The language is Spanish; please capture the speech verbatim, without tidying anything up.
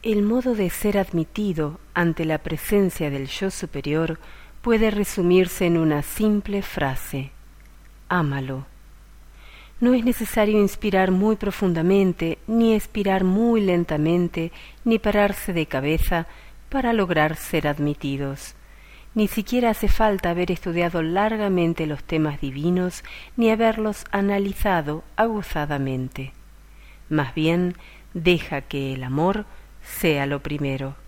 El modo de ser admitido ante la presencia del yo superior puede resumirse en una simple frase: ámalo. No es necesario inspirar muy profundamente, ni expirar muy lentamente, ni pararse de cabeza para lograr ser admitidos. Ni siquiera hace falta haber estudiado largamente los temas divinos, ni haberlos analizado aguzadamente. Más bien, deja que el amor sea lo primero.